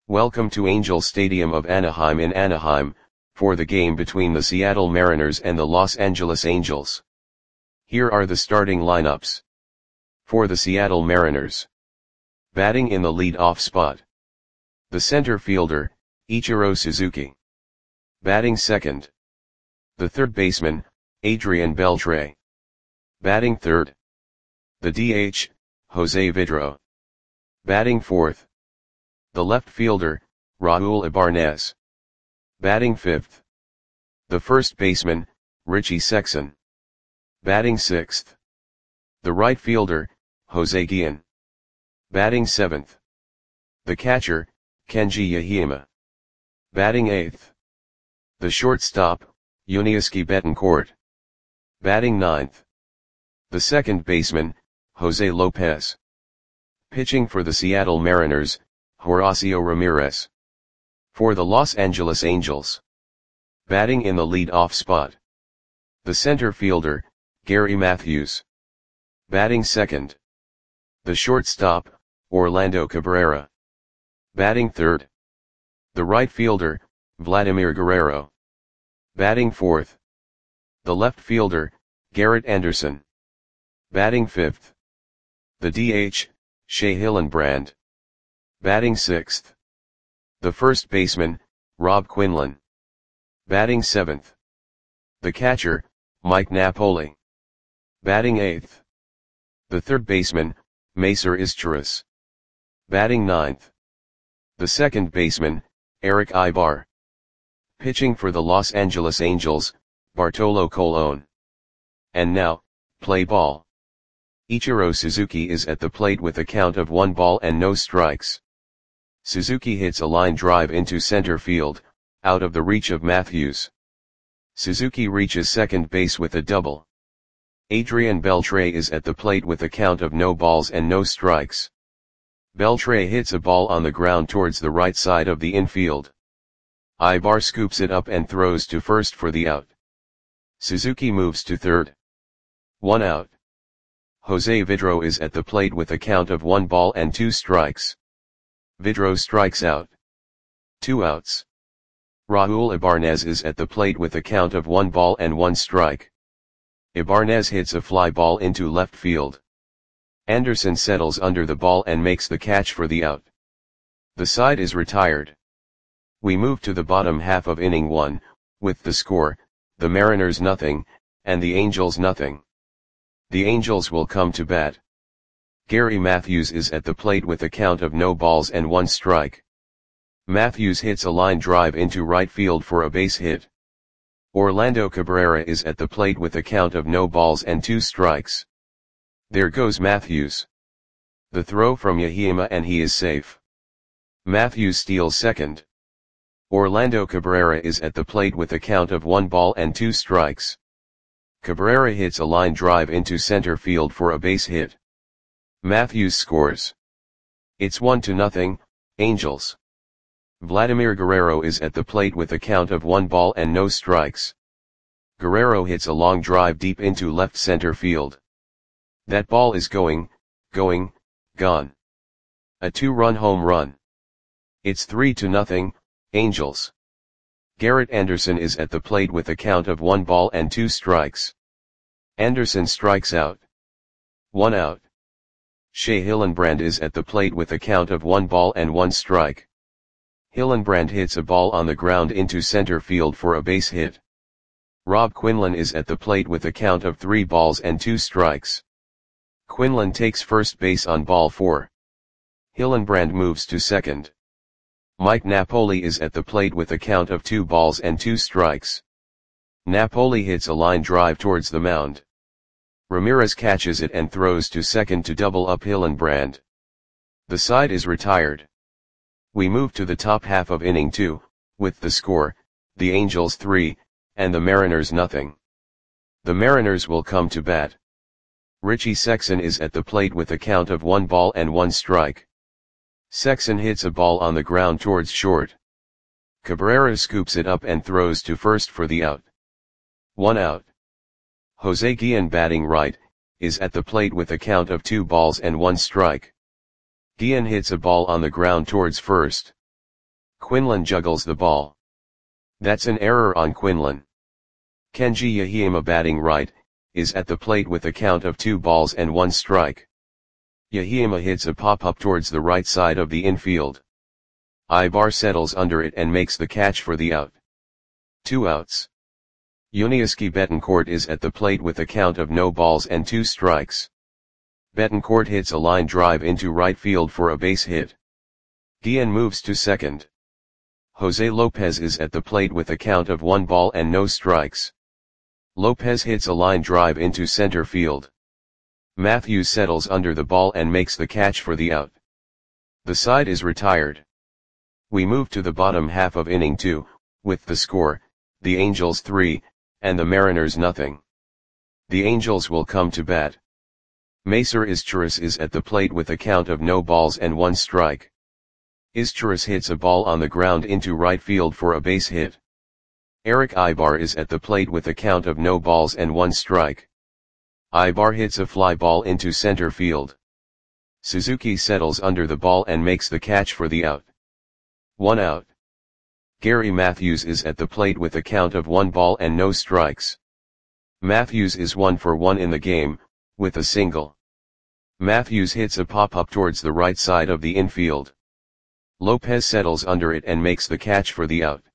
Welcome to Angel Stadium of Anaheim in Anaheim, for the game between the Seattle Mariners and the Los Angeles Angels. Here are the starting lineups. For the Seattle Mariners. Batting in the lead-off spot. The center fielder, Ichiro Suzuki. Batting second. The third baseman, Adrian Beltre. Batting third. The DH, Jose Vidro. Batting fourth. The left fielder, Raul Ibanez. Batting fifth. The first baseman, Richie Sexson. Batting sixth. The right fielder, Jose Guillen. Batting seventh. The catcher, Kenji Yahima. Batting eighth. The shortstop, Yuniesky Betancourt. Batting ninth. The second baseman, Jose Lopez. Pitching for the Seattle Mariners, Horacio Ramirez. For the Los Angeles Angels. Batting in the lead-off spot. The center fielder, Gary Matthews. Batting second. The shortstop, Orlando Cabrera. Batting third. The right fielder, Vladimir Guerrero. Batting fourth. The left fielder, Garrett Anderson. Batting fifth. The DH, Shea Hillenbrand. Batting sixth. The first baseman, Rob Quinlan. Batting seventh. The catcher, Mike Napoli. Batting eighth. The third baseman, Macer Izturis. Batting ninth. The second baseman, Eric Ibar. Pitching for the Los Angeles Angels, Bartolo Colon. And now, play ball. Ichiro Suzuki is at the plate with a count of 1 ball and no strikes. Suzuki hits a line drive into center field, out of the reach of Matthews. Suzuki reaches second base with a double. Adrian Beltre is at the plate with a count of no balls and no strikes. Beltre hits a ball on the ground towards the right side of the infield. Ibar scoops it up and throws to first for the out. Suzuki moves to third. 1 out. Jose Vidro is at the plate with a count of 1 ball and 2 strikes. Vidro strikes out. 2 outs. Raul Ibanez is at the plate with a count of 1 ball and 1 strike. Ibanez hits a fly ball into left field. Anderson settles under the ball and makes the catch for the out. The side is retired. We move to the bottom half of inning 1, with the score, the Mariners nothing, and the Angels nothing. The Angels will come to bat. Gary Matthews is at the plate with a count of no balls and 1 strike. Matthews hits a line drive into right field for a base hit. Orlando Cabrera is at the plate with a count of no balls and 2 strikes. There goes Matthews. The throw from Yahima and he is safe. Matthews steals second. Orlando Cabrera is at the plate with a count of 1 ball and 2 strikes. Cabrera hits a line drive into center field for a base hit. Matthews scores. It's 1-0, Angels. Vladimir Guerrero is at the plate with a count of 1 ball and no strikes. Guerrero hits a long drive deep into left center field. That ball is gone. A 2-run home run. It's 3-0, Angels. Garrett Anderson is at the plate with a count of 1 ball and 2 strikes. Anderson strikes out. 1 out. Shea Hillenbrand is at the plate with a count of 1 ball and 1 strike. Hillenbrand hits a ball on the ground into center field for a base hit. Rob Quinlan is at the plate with a count of 3 balls and 2 strikes. Quinlan takes first base on ball 4. Hillenbrand moves to second. Mike Napoli is at the plate with a count of 2 balls and 2 strikes. Napoli hits a line drive towards the mound. Ramirez catches it and throws to second to double up Hillenbrand. The side is retired. We move to the top half of inning 2, with the score, the Angels 3, and the Mariners nothing. The Mariners will come to bat. Richie Sexson is at the plate with a count of 1 ball and 1 strike. Sexson hits a ball on the ground towards short. Cabrera scoops it up and throws to first for the out. 1 out. Jose Guillen, batting right, is at the plate with a count of 2 balls and 1 strike. Guillen hits a ball on the ground towards first. Quinlan juggles the ball. That's an error on Quinlan. Kenji Yahima batting right, is at the plate with a count of 2 balls and 1 strike. Yahima hits a pop-up towards the right side of the infield. Ibar settles under it and makes the catch for the out. 2 outs. Yuniesky Betancourt is at the plate with a count of no balls and 2 strikes. Betancourt hits a line drive into right field for a base hit. Guillen moves to second. Jose Lopez is at the plate with a count of 1 ball and no strikes. Lopez hits a line drive into center field. Matthews settles under the ball and makes the catch for the out. The side is retired. We move to the bottom half of inning 2, with the score, the Angels 3, and the Mariners nothing. The Angels will come to bat. Macer Izturis is at the plate with a count of no balls and 1 strike. Izturis hits a ball on the ground into right field for a base hit. Eric Ibar is at the plate with a count of no balls and 1 strike. Ibar hits a fly ball into center field. Suzuki settles under the ball and makes the catch for the out. 1 out. Gary Matthews is at the plate with a count of 1 ball and no strikes. Matthews is 1 for 1 in the game, with a single. Matthews hits a pop-up towards the right side of the infield. Lopez settles under it and makes the catch for the out.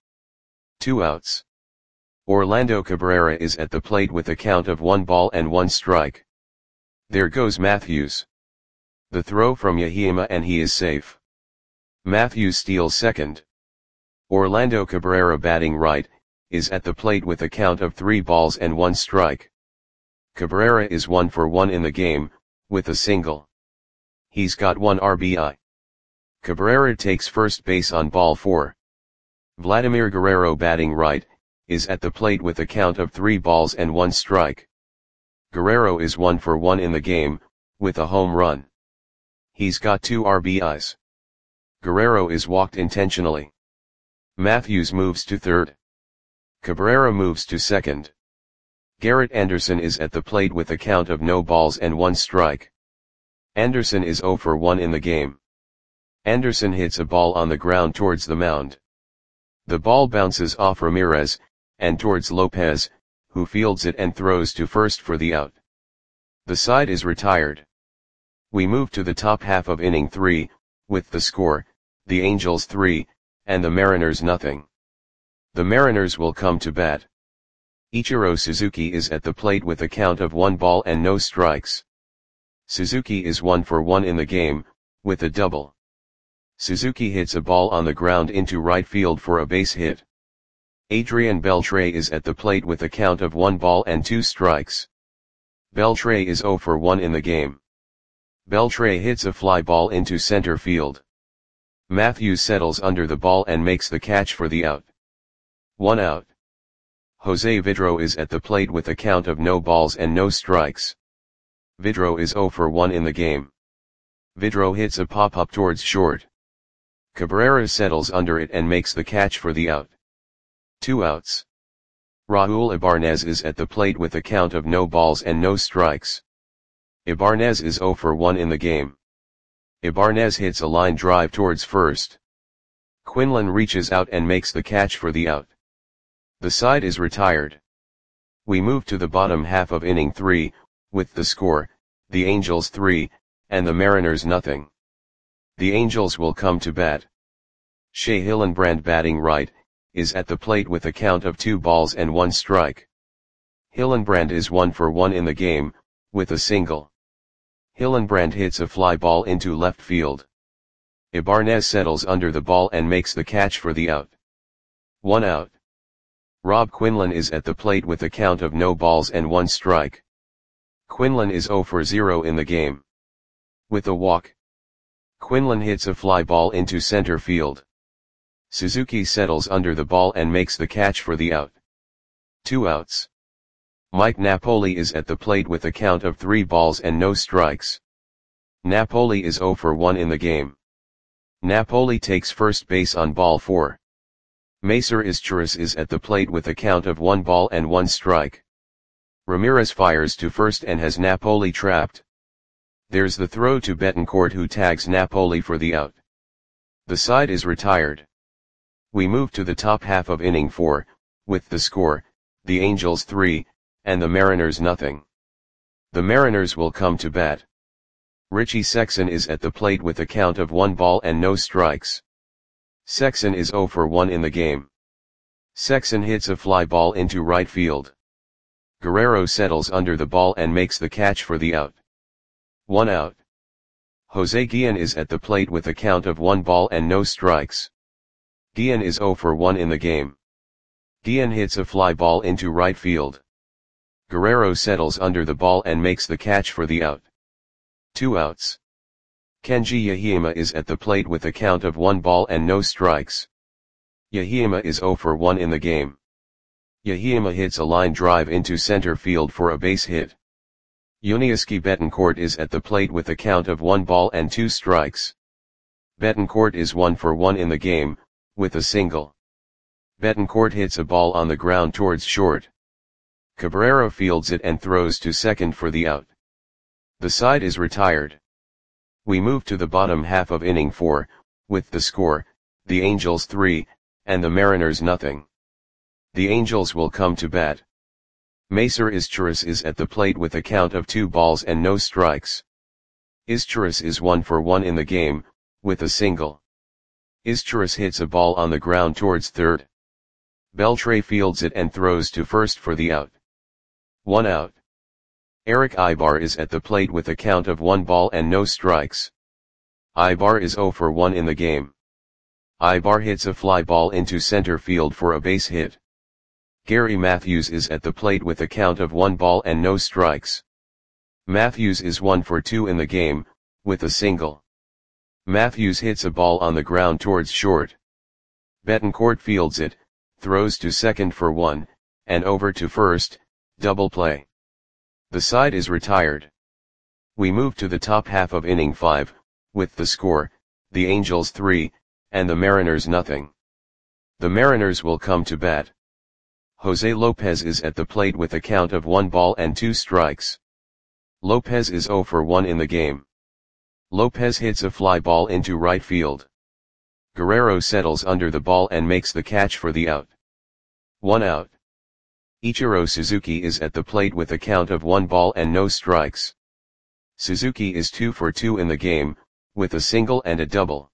2 outs. Orlando Cabrera is at the plate with a count of 1 ball and 1 strike. There goes Matthews. The throw from Yahima and he is safe. Matthews steals second. Orlando Cabrera batting right, is at the plate with a count of 3 balls and 1 strike. Cabrera is 1 for 1 in the game, with a single. He's got 1 RBI. Cabrera takes first base on ball 4. Vladimir Guerrero batting right, is at the plate with a count of 3 balls and 1 strike. Guerrero is 1 for 1 in the game, with a home run. He's got 2 RBIs. Guerrero is walked intentionally. Matthews moves to third. Cabrera moves to second. Garrett Anderson is at the plate with a count of no balls and 1 strike. Anderson is 0 for 1 in the game. Anderson hits a ball on the ground towards the mound. The ball bounces off Ramirez, and towards Lopez, who fields it and throws to first for the out. The side is retired. We move to the top half of inning 3, with the score, the Angels 3, and the Mariners nothing. The Mariners will come to bat. Ichiro Suzuki is at the plate with a count of 1 ball and no strikes. Suzuki is 1 for 1 in the game, with a double. Suzuki hits a ball on the ground into right field for a base hit. Adrian Beltre is at the plate with a count of 1 ball and 2 strikes. Beltre is 0 for 1 in the game. Beltre hits a fly ball into center field. Matthews settles under the ball and makes the catch for the out. 1 out. Jose Vidro is at the plate with a count of no balls and no strikes. Vidro is 0 for 1 in the game. Vidro hits a pop-up towards short. Cabrera settles under it and makes the catch for the out. 2 outs. Raul Ibanez is at the plate with a count of no balls and no strikes. Ibanez is 0 for 1 in the game. Ibanez hits a line drive towards first. Quinlan reaches out and makes the catch for the out. The side is retired. We move to the bottom half of inning 3, with the score, the Angels 3, and the Mariners nothing. The Angels will come to bat. Shea Hillenbrand batting right, is at the plate with a count of 2 balls and 1 strike. Hillenbrand is 1 for 1 in the game, with a single. Hillenbrand hits a fly ball into left field. Ibanez settles under the ball and makes the catch for the out. 1 out. Rob Quinlan is at the plate with a count of no balls and 1 strike. Quinlan is 0 for 0 in the game. With a walk. Quinlan hits a fly ball into center field. Suzuki settles under the ball and makes the catch for the out. 2 outs. Mike Napoli is at the plate with a count of 3 balls and no strikes. Napoli is 0 for 1 in the game. Napoli takes first base on ball 4. Macer Izturis is at the plate with a count of 1 ball and 1 strike. Ramirez fires to first and has Napoli trapped. There's the throw to Betancourt who tags Napoli for the out. The side is retired. We move to the top half of inning 4, with the score, the Angels 3, and the Mariners nothing. The Mariners will come to bat. Richie Sexson is at the plate with a count of 1 ball and no strikes. Sexson is 0 for 1 in the game. Sexson hits a fly ball into right field. Guerrero settles under the ball and makes the catch for the out. 1 out. Jose Guillen is at the plate with a count of 1 ball and no strikes. Guillen is 0 for 1 in the game. Guillen hits a fly ball into right field. Guerrero settles under the ball and makes the catch for the out. 2 outs. Kenji Yahima is at the plate with a count of 1 ball and no strikes. Yahima is 0 for 1 in the game. Yahima hits a line drive into center field for a base hit. Yuniesky Betancourt is at the plate with a count of 1 ball and 2 strikes. Betancourt is 1 for 1 in the game, with a single. Betancourt hits a ball on the ground towards short. Cabrera fields it and throws to second for the out. The side is retired. We move to the bottom half of inning 4, with the score, the Angels 3, and the Mariners nothing. The Angels will come to bat. Macer Izturis is at the plate with a count of 2 balls and no strikes. Izturis is 1 for 1 in the game, with a single. Izturis hits a ball on the ground towards third. Beltre fields it and throws to first for the out. 1 out. Eric Ibar is at the plate with a count of 1 ball and no strikes. Ibar is 0 for 1 in the game. Ibar hits a fly ball into center field for a base hit. Gary Matthews is at the plate with a count of 1 ball and no strikes. Matthews is 1 for 2 in the game, with a single. Matthews hits a ball on the ground towards short. Betancourt fields it, throws to second for 1, and over to first, double play. The side is retired. We move to the top half of inning 5, with the score, the Angels 3, and the Mariners nothing. The Mariners will come to bat. Jose Lopez is at the plate with a count of 1 ball and 2 strikes. Lopez is 0 for 1 in the game. Lopez hits a fly ball into right field. Guerrero settles under the ball and makes the catch for the out. 1 out. Ichiro Suzuki is at the plate with a count of 1 ball and no strikes. Suzuki is 2 for 2 in the game, with a single and a double.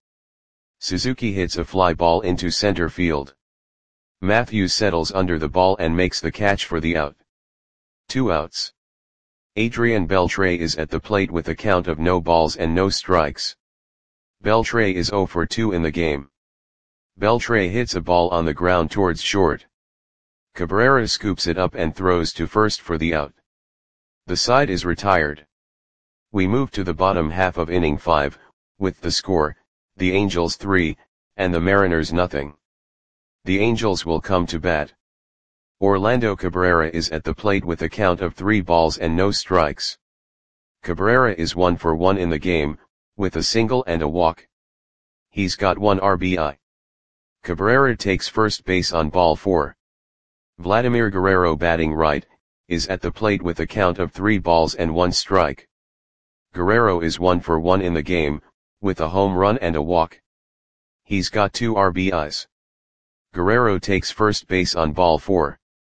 Suzuki hits a fly ball into center field. Matthews settles under the ball and makes the catch for the out. 2 outs. Adrian Beltre is at the plate with a count of no balls and no strikes. Beltre is 0 for 2 in the game. Beltre hits a ball on the ground towards short. Cabrera scoops it up and throws to first for the out. The side is retired. We move to the bottom half of inning 5, with the score, the Angels 3, and the Mariners nothing. The Angels will come to bat. Orlando Cabrera is at the plate with a count of 3 balls and no strikes. Cabrera is 1 for 1 in the game, with a single and a walk. He's got 1 RBI. Cabrera takes first base on ball 4. Vladimir Guerrero, batting right, is at the plate with a count of 3 balls and 1 strike. Guerrero is 1 for 1 in the game, with a home run and a walk. He's got 2 RBIs. Guerrero takes first base on ball 4.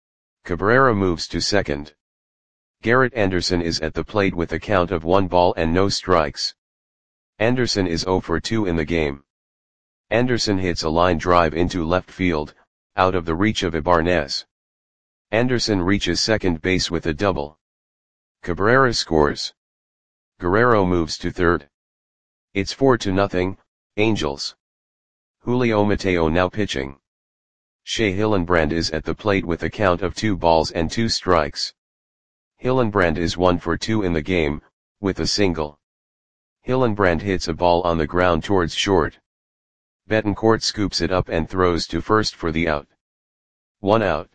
Cabrera moves to second. Garrett Anderson is at the plate with a count of 1 ball and no strikes. Anderson is 0 for 2 in the game. Anderson hits a line drive into left field, out of the reach of Ibarnez. Anderson reaches second base with a double. Cabrera scores. Guerrero moves to third. It's 4-0, Angels. Julio Mateo now pitching. Shea Hillenbrand is at the plate with a count of 2 balls and 2 strikes. Hillenbrand is 1 for 2 in the game, with a single. Hillenbrand hits a ball on the ground towards short. Betancourt scoops it up and throws to first for the out. 1 out.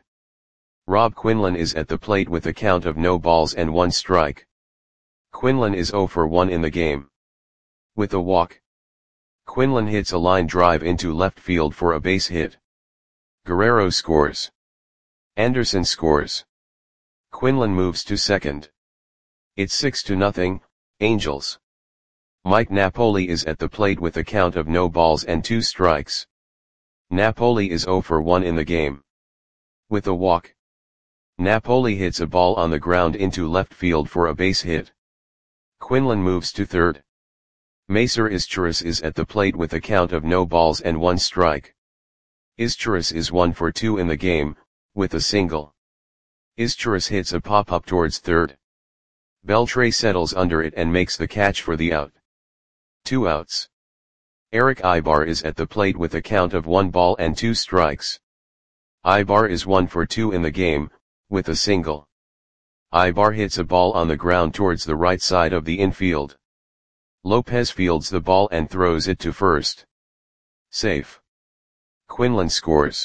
Rob Quinlan is at the plate with a count of no balls and 1 strike. Quinlan is 0 for 1 in the game. With a walk. Quinlan hits a line drive into left field for a base hit. Guerrero scores. Anderson scores. Quinlan moves to second. It's 6-0, Angels. Mike Napoli is at the plate with a count of no balls and 2 strikes. Napoli is 0 for 1 in the game. With a walk, Napoli hits a ball on the ground into left field for a base hit. Quinlan moves to third. Macer Izturis is at the plate with a count of no balls and 1 strike. Izturis is 1 for 2 in the game, with a single. Izturis hits a pop-up towards third. Beltre settles under it and makes the catch for the out. 2 outs. Eric Ibar is at the plate with a count of 1 ball and 2 strikes. Ibar is 1 for 2 in the game, with a single. Ibar hits a ball on the ground towards the right side of the infield. Lopez fields the ball and throws it to first. Safe. Quinlan scores.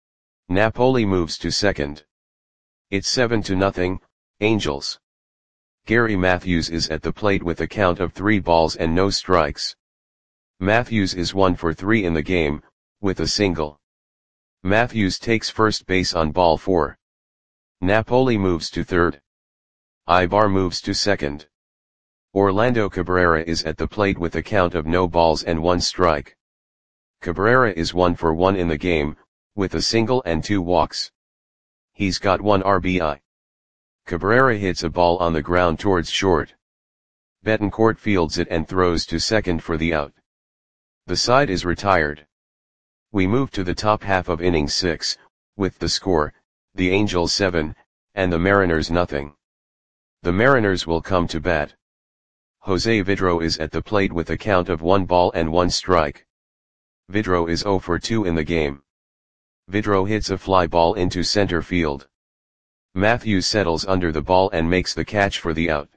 Napoli moves to second. It's 7-0, Angels. Gary Matthews is at the plate with a count of 3 balls and no strikes. Matthews is 1 for 3 in the game, with a single. Matthews takes first base on ball 4. Napoli moves to third. Ibar moves to second. Orlando Cabrera is at the plate with a count of no balls and 1 strike. Cabrera is 1 for 1 in the game, with a single and 2 walks. He's got 1 RBI. Cabrera hits a ball on the ground towards short. Betancourt fields it and throws to second for the out. The side is retired. We move to the top half of inning 6, with the score, the Angels 7, and the Mariners nothing. The Mariners will come to bat. Jose Vidro is at the plate with a count of 1 ball and 1 strike. Vidro is 0 for 2 in the game. Vidro hits a fly ball into center field. Matthews settles under the ball and makes the catch for the out.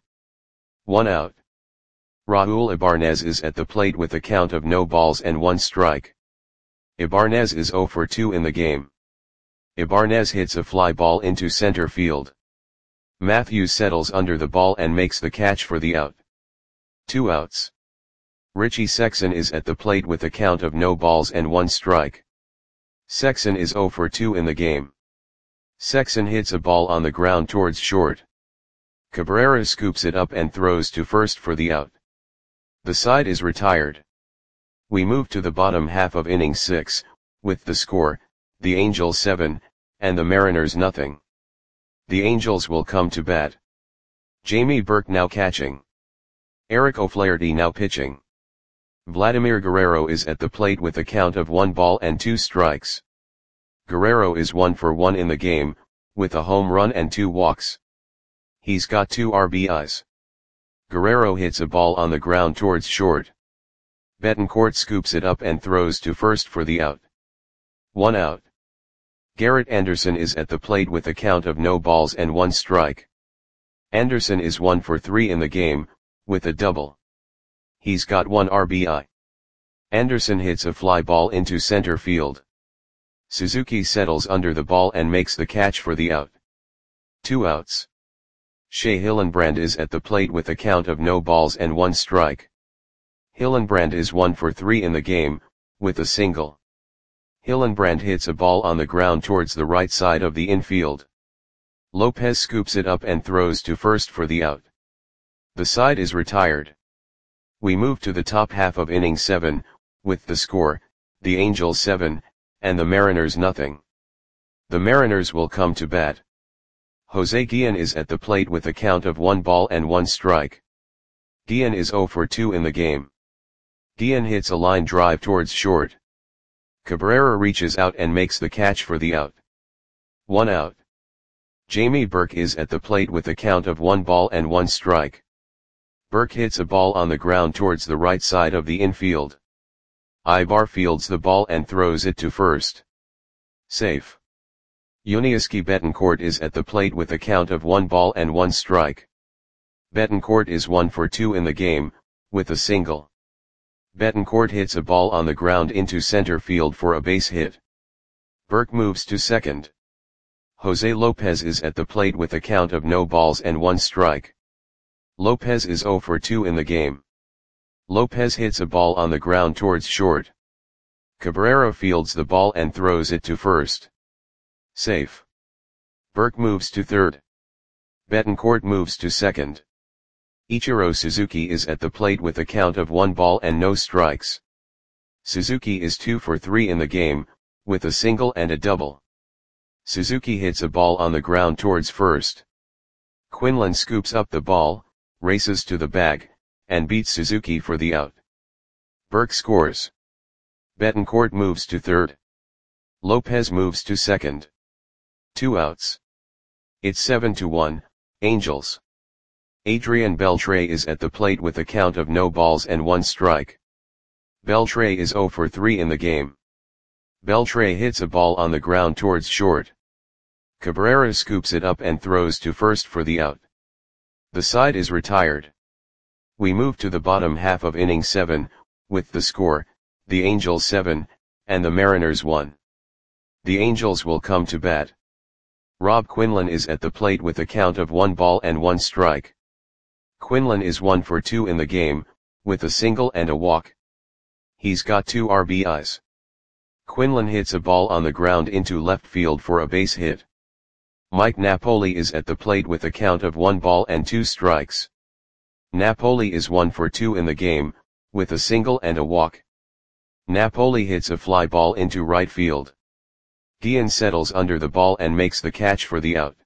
1 out. Raul Ibanez is at the plate with a count of no balls and 1 strike. Ibanez is 0 for 2 in the game. Ibanez hits a fly ball into center field. Matthews settles under the ball and makes the catch for the out. 2 outs. Richie Sexson is at the plate with a count of no balls and 1 strike. Sexson is 0 for 2 in the game. Sexson hits a ball on the ground towards short. Cabrera scoops it up and throws to first for the out. The side is retired. We move to the bottom half of inning 6, with the score, the Angels 7, and the Mariners nothing. The Angels will come to bat. Jamie Burke now catching. Eric O'Flaherty now pitching. Vladimir Guerrero is at the plate with a count of 1 ball and 2 strikes. Guerrero is 1 for 1 in the game, with a home run and 2 walks. He's got 2 RBIs. Guerrero hits a ball on the ground towards short. Betancourt scoops it up and throws to first for the out. 1 out. Garrett Anderson is at the plate with a count of no balls and 1 strike. Anderson is 1 for 3 in the game, with a double. He's got 1 RBI. Anderson hits a fly ball into center field. Suzuki settles under the ball and makes the catch for the out. 2 outs. Shea Hillenbrand is at the plate with a count of no balls and 1 strike. Hillenbrand is 1 for 3 in the game, with a single. Hillenbrand hits a ball on the ground towards the right side of the infield. Lopez scoops it up and throws to first for the out. The side is retired. We move to the top half of inning 7, with the score, the Angels 7, and the Mariners nothing. The Mariners will come to bat. Jose Guillen is at the plate with a count of 1 ball and 1 strike. Guillen is 0 for 2 in the game. Guillen hits a line drive towards short. Cabrera reaches out and makes the catch for the out. 1 out. Jamie Burke is at the plate with a count of 1 ball and 1 strike. Burke hits a ball on the ground towards the right side of the infield. Ibar fields the ball and throws it to first. Safe. Yuniesky Betancourt is at the plate with a count of 1 ball and 1 strike. Betancourt is 1 for 2 in the game, with a single. Betancourt hits a ball on the ground into center field for a base hit. Burke moves to second. Jose Lopez is at the plate with a count of no balls and 1 strike. Lopez is 0 for 2 in the game. Lopez hits a ball on the ground towards short. Cabrera fields the ball and throws it to first. Safe. Burke moves to third. Betancourt moves to second. Ichiro Suzuki is at the plate with a count of 1 ball and no strikes. Suzuki is 2 for 3 in the game, with a single and a double. Suzuki hits a ball on the ground towards first. Quinlan scoops up the ball, races to the bag, and beats Suzuki for the out. Burke scores. Betancourt moves to third. Lopez moves to second. 2 outs. It's 7-1, Angels. Adrian Beltre is at the plate with a count of no balls and 1 strike. Beltre is 0 for 3 in the game. Beltre hits a ball on the ground towards short. Cabrera scoops it up and throws to first for the out. The side is retired. We move to the bottom half of inning 7, with the score, the Angels 7, and the Mariners 1. The Angels will come to bat. Rob Quinlan is at the plate with a count of 1 ball and 1 strike. Quinlan is 1 for 2 in the game, with a single and a walk. He's got 2 RBIs. Quinlan hits a ball on the ground into left field for a base hit. Mike Napoli is at the plate with a count of 1 ball and 2 strikes. Napoli is 1 for 2 in the game, with a single and a walk. Napoli hits a fly ball into right field. Guillen settles under the ball and makes the catch for the out.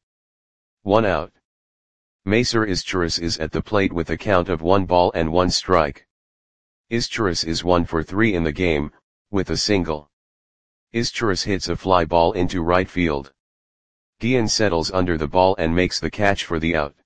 1 out. Macer Izturis is at the plate with a count of 1 ball and 1 strike. Izturis is 1 for 3 in the game, with a single. Izturis hits a fly ball into right field. Guillen settles under the ball and makes the catch for the out.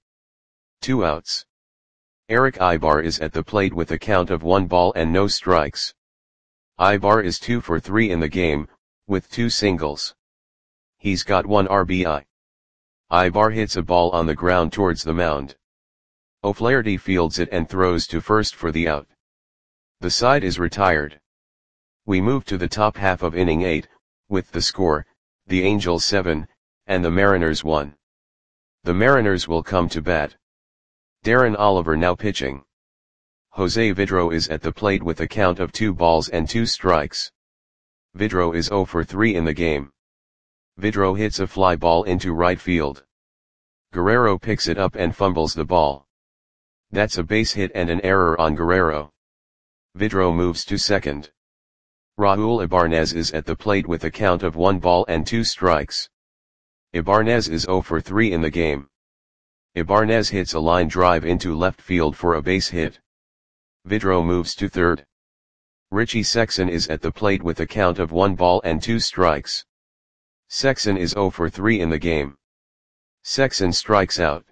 2 outs. Eric Ibar is at the plate with a count of 1 ball and no strikes. Ibar is 2 for 3 in the game, with 2 singles. He's got 1 RBI. Ibar hits a ball on the ground towards the mound. O'Flaherty fields it and throws to first for the out. The side is retired. We move to the top half of inning 8, with the score, the Angels 7, and the Mariners 1. The Mariners will come to bat. Darren Oliver now pitching. Jose Vidro is at the plate with a count of 2 balls and 2 strikes. Vidro is 0 for 3 in the game. Vidro hits a fly ball into right field. Guerrero picks it up and fumbles the ball. That's a base hit and an error on Guerrero. Vidro moves to second. Raul Ibanez is at the plate with a count of 1 ball and 2 strikes. Ibanez is 0 for 3 in the game. Ibanez hits a line drive into left field for a base hit. Vidro moves to third. Richie Sexson is at the plate with a count of 1 ball and 2 strikes. Sexson is 0 for 3 in the game. Sexson strikes out.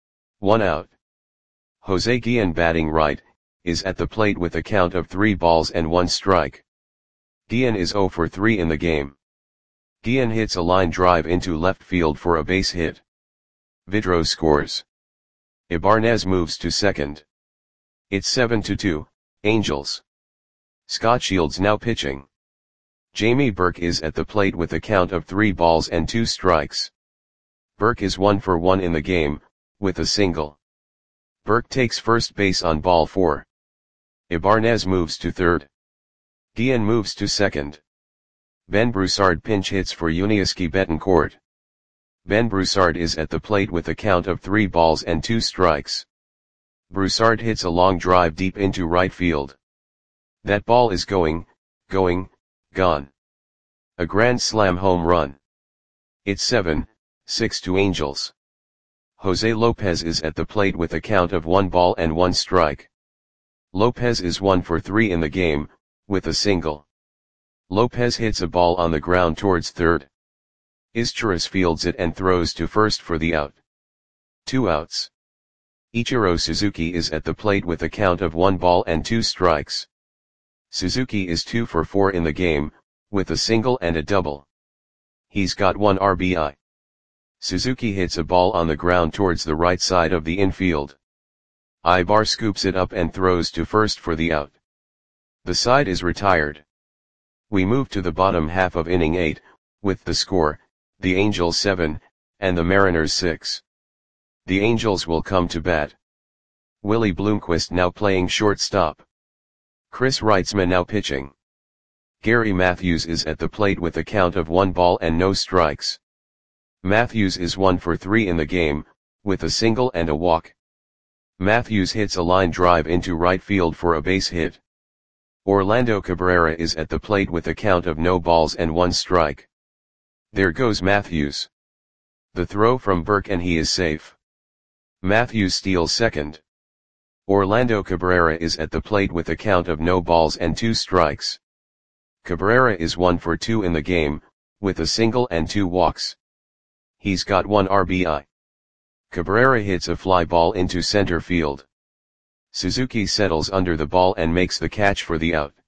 1 out. Jose Guillen batting right, is at the plate with a count of 3 balls and 1 strike. Guillen is 0 for 3 in the game. Guillen hits a line drive into left field for a base hit. Vidro scores. Ibanez moves to second. It's 7-2, Angels. Scott Shields now pitching. Jamie Burke is at the plate with a count of 3 balls and 2 strikes. Burke is 1 for 1 in the game, with a single. Burke takes first base on ball 4. Ibanez moves to third. Guillen moves to second. Ben Broussard pinch hits for Yuniesky Betancourt. Ben Broussard is at the plate with a count of 3 balls and 2 strikes. Broussard hits a long drive deep into right field. That ball is gone. A grand slam home run. It's 7-6 Angels. Jose Lopez is at the plate with a count of 1 ball and 1 strike. Lopez is 1 for 3 in the game, with a single. Lopez hits a ball on the ground towards third. Izturis fields it and throws to first for the out. 2 outs. Ichiro Suzuki is at the plate with a count of 1 ball and 2 strikes. Suzuki is 2 for 4 in the game, with a single and a double. He's got 1 RBI. Suzuki hits a ball on the ground towards the right side of the infield. Ibar scoops it up and throws to first for the out. The side is retired. We move to the bottom half of inning 8, with the score, the Angels 7, and the Mariners 6. The Angels will come to bat. Willie Bloomquist now playing shortstop. Chris Reitzman now pitching. Gary Matthews is at the plate with a count of 1 ball and no strikes. Matthews is 1 for 3 in the game, with a single and a walk. Matthews hits a line drive into right field for a base hit. Orlando Cabrera is at the plate with a count of no balls and 1 strike. There goes Matthews. The throw from Burke and he is safe. Matthews steals second. Orlando Cabrera is at the plate with a count of no balls and 2 strikes. Cabrera is 1 for 2 in the game, with a single and 2 walks. He's got 1 RBI. Cabrera hits a fly ball into center field. Suzuki settles under the ball and makes the catch for the out.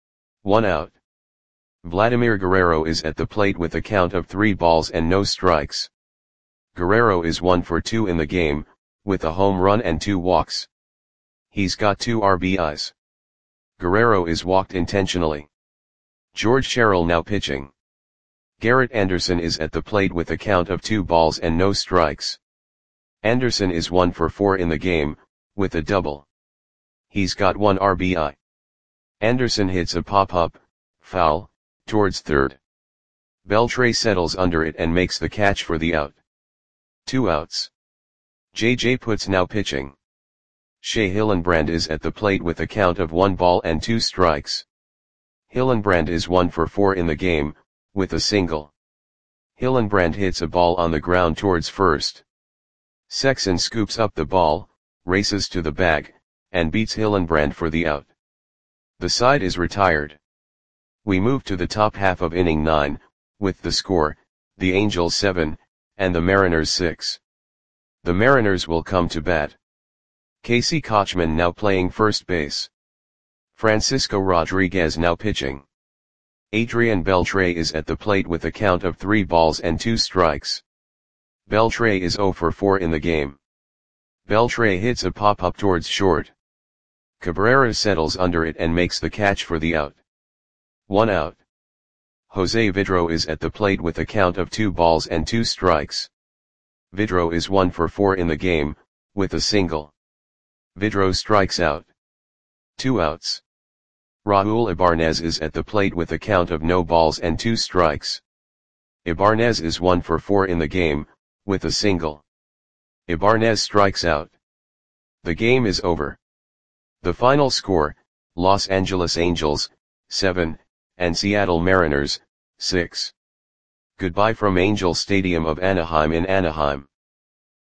1 out. Vladimir Guerrero is at the plate with a count of 3 balls and no strikes. Guerrero is 1 for 2 in the game, with a home run and 2 walks. He's got 2 RBIs. Guerrero is walked intentionally. George Sherrill now pitching. Garrett Anderson is at the plate with a count of 2 balls and no strikes. Anderson is 1 for 4 in the game, with a double. He's got 1 RBI. Anderson hits a pop-up, foul, towards third. Beltre settles under it and makes the catch for the out. 2 outs. J.J. Putz now pitching. Shea Hillenbrand is at the plate with a count of 1 ball and 2 strikes. Hillenbrand is 1 for 4 in the game, with a single. Hillenbrand hits a ball on the ground towards first. Sexson scoops up the ball, races to the bag, and beats Hillenbrand for the out. The side is retired. We move to the top half of inning 9, with the score, the Angels 7, and the Mariners 6. The Mariners will come to bat. Casey Kotchman now playing first base. Francisco Rodriguez now pitching. Adrian Beltre is at the plate with a count of 3 balls and 2 strikes. Beltre is 0 for 4 in the game. Beltre hits a pop-up towards short. Cabrera settles under it and makes the catch for the out. 1 out. Jose Vidro is at the plate with a count of 2 balls and 2 strikes. Vidro is 1 for 4 in the game, with a single. Vidro strikes out. 2 outs. Raul Ibarnez is at the plate with a count of no balls and 2 strikes. Ibarnez is 1 for 4 in the game, with a single. Ibarnez strikes out. The game is over. The final score, Los Angeles Angels, 7, and Seattle Mariners, 6. Goodbye from Angel Stadium of Anaheim in Anaheim.